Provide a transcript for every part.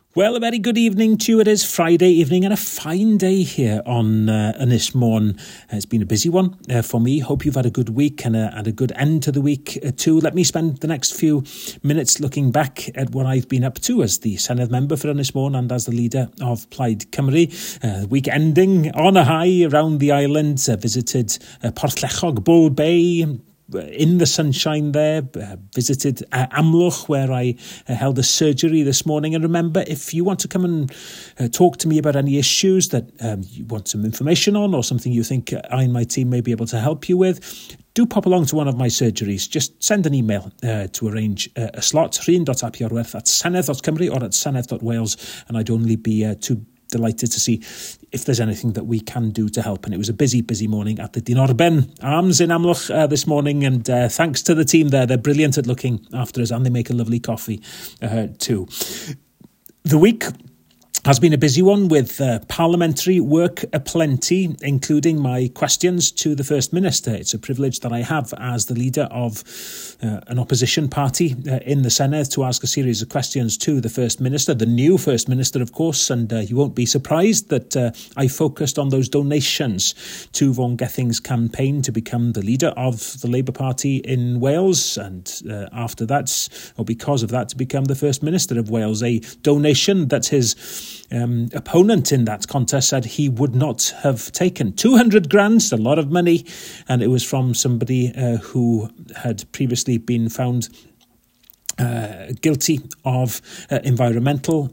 Well, a very good evening to you. It is Friday evening and a fine day here on Ynys Môn. It's been a busy one for me. Hope you've had a good week and a good end to the week too. Let me spend the next few minutes looking back at what I've been up to as the Senedd member for Ynys Môn and as the leader of Plaid Cymru. Week ending on a high around the island. Visited Porthlechog, Bull Bay, in the sunshine there, visited Amlwch, where I held a surgery this morning. And remember, if you want to come and talk to me about any issues that you want some information on or something you think I and my team may be able to help you with, do pop along to one of my surgeries. Just send an email to arrange a slot, rhun.apiarwerth@senedd.cymru or at senedd.wales, and I'd only be too delighted to see if there's anything that we can do to help. And it was a busy morning at the Dinorben Arms in Amlwch this morning, and thanks to the team there. They're brilliant at looking after us, and they make a lovely coffee too. The week has been a busy one with parliamentary work aplenty, including my questions to the First Minister. It's a privilege that I have as the leader of an opposition party in the Senedd to ask a series of questions to the First Minister, the new First Minister, of course, and you won't be surprised that I focused on those donations to Vaughan Gething's campaign to become the leader of the Labour Party in Wales, and after that, or because of that, to become the First Minister of Wales, a donation that his opponent in that contest said he would not have taken. 200 grand, a lot of money, and it was from somebody who had previously been found guilty of environmental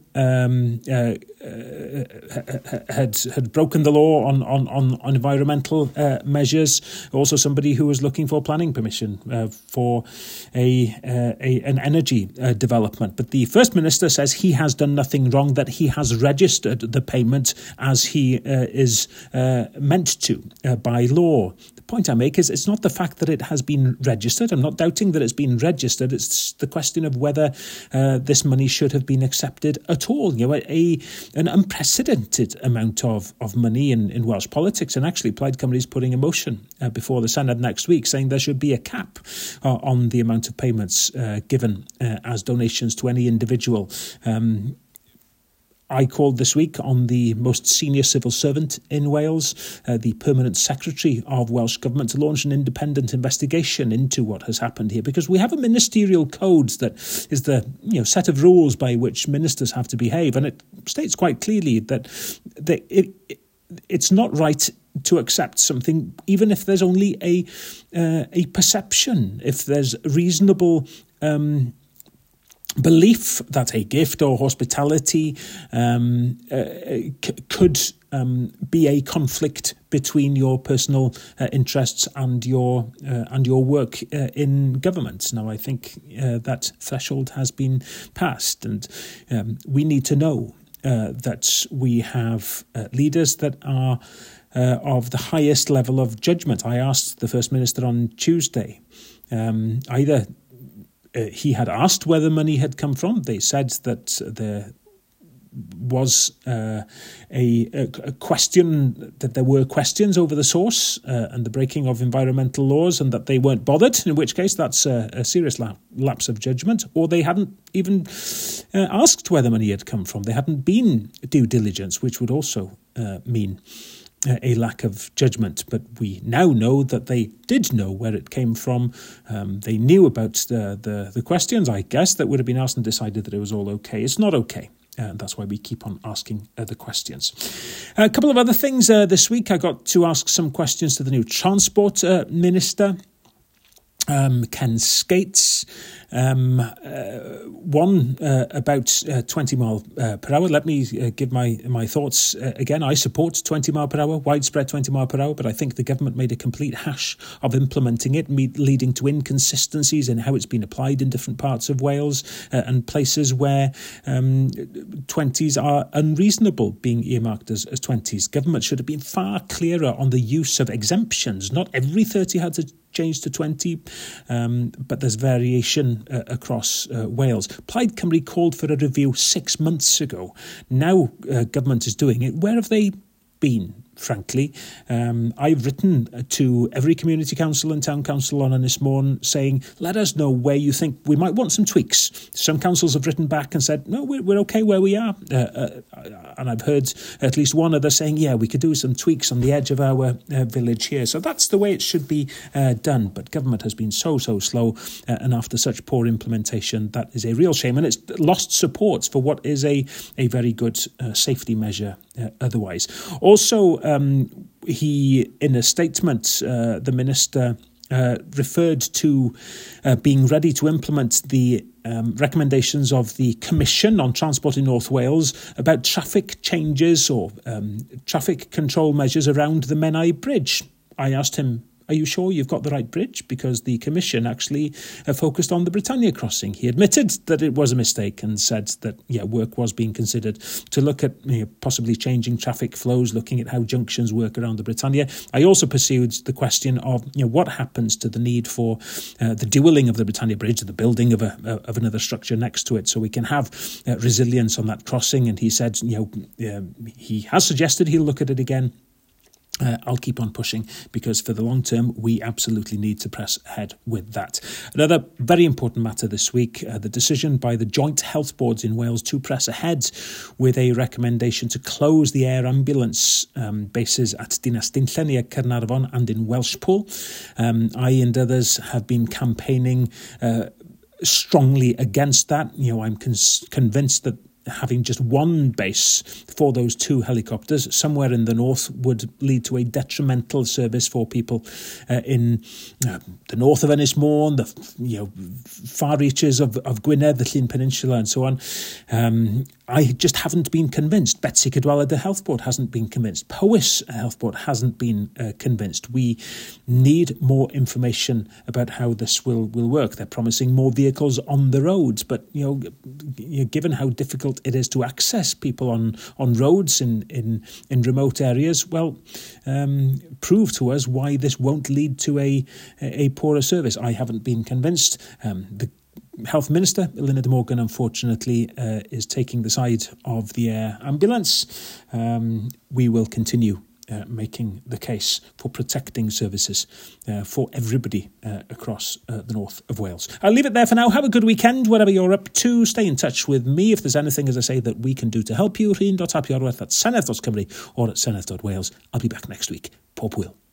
had broken the law on environmental measures. Also, somebody who was looking for planning permission for an energy development. But the First Minister says he has done nothing wrong, that he has registered the payment as he is meant to by law. The point I make is it's not the fact that it has been registered. I'm not doubting that it's been registered. It's the question of whether this money should have been accepted at all. You know, an unprecedented amount of money in Welsh politics. And actually, Plaid Cymru is putting a motion before the Senedd next week saying there should be a cap on the amount of payments given as donations to any individual. I called this week on the most senior civil servant in Wales, the Permanent Secretary of Welsh Government, to launch an independent investigation into what has happened here, because we have a ministerial code that is the set of rules by which ministers have to behave, and it states quite clearly that it's not right to accept something, even if there's only a perception, if there's reasonable belief that a gift or hospitality could be a conflict between your personal interests and your work in government. Now, I think that threshold has been passed, and we need to know that we have leaders that are of the highest level of judgment. I asked the First Minister on Tuesday either he had asked where the money had come from. They said that there was a question, that there were questions over the source and the breaking of environmental laws, and that they weren't bothered, in which case that's a serious lapse of judgment. Or they hadn't even asked where the money had come from. There hadn't been due diligence, which would also mean a lack of judgment. But we now know that they did know where it came from. They knew about the questions, I guess, that would have been asked, and decided that it was all okay. It's not okay. And that's why we keep on asking the questions. A couple of other things this week. I got to ask some questions to the new Transport Minister, Ken Skates. One about 20 mile per hour. Let me give my thoughts again. I support 20 mile per hour, widespread 20 mile per hour, but I think the government made a complete hash of implementing it, leading to inconsistencies in how it's been applied in different parts of Wales and places where 20s are unreasonable, being earmarked as 20s. Government should have been far clearer on the use of exemptions. Not every 30 had to change to 20, but there's variation across Wales. Plaid Cymru called for a review 6 months ago. Now government is doing it. Where have they been frankly. I've written to every community council and town council on Ynys Môn saying, let us know where you think we might want some tweaks. Some councils have written back and said, no, we're okay where we are. And I've heard at least one other saying, yeah, we could do some tweaks on the edge of our village here. So that's the way it should be done. But government has been so slow, and after such poor implementation, that is a real shame. And it's lost support for what is a very good safety measure otherwise. Also, he, in a statement, the minister referred to being ready to implement the recommendations of the Commission on Transport in North Wales about traffic changes or traffic control measures around the Menai Bridge. I asked him, are you sure you've got the right bridge? Because the Commission actually focused on the Britannia crossing. He admitted that it was a mistake and said that, work was being considered to look at possibly changing traffic flows, looking at how junctions work around the Britannia. I also pursued the question of, what happens to the need for the dualling of the Britannia Bridge, the building of another structure next to it, so we can have resilience on that crossing. And he said, he has suggested he'll look at it again. I'll keep on pushing because for the long term, we absolutely need to press ahead with that. Another very important matter this week, the decision by the joint health boards in Wales to press ahead with a recommendation to close the air ambulance bases at Dinas Dinllen near Caernarfon and in Welshpool. I and others have been campaigning strongly against that. I'm convinced that having just one base for those two helicopters somewhere in the north would lead to a detrimental service for people in the north of Ynys Môn, the far reaches of Gwynedd, the Llyn Peninsula, and so on. I just haven't been convinced. Betsy Cadwaladr Health Board hasn't been convinced. Powys Health Board hasn't been convinced. We need more information about how this will work. They're promising more vehicles on the roads, but given how difficult it is to access people on roads in remote areas, prove to us why this won't lead to a poorer service. I haven't been convinced. The Health Minister, Eluned Morgan, unfortunately, is taking the side of the air ambulance. We will continue making the case for protecting services for everybody across the north of Wales. I'll leave it there for now. Have a good weekend, whatever you're up to. Stay in touch with me if there's anything, as I say, that we can do to help you. Rhun.apiorwerth@senedd.cymru or at senedd.wales. I'll be back next week. Pob Will.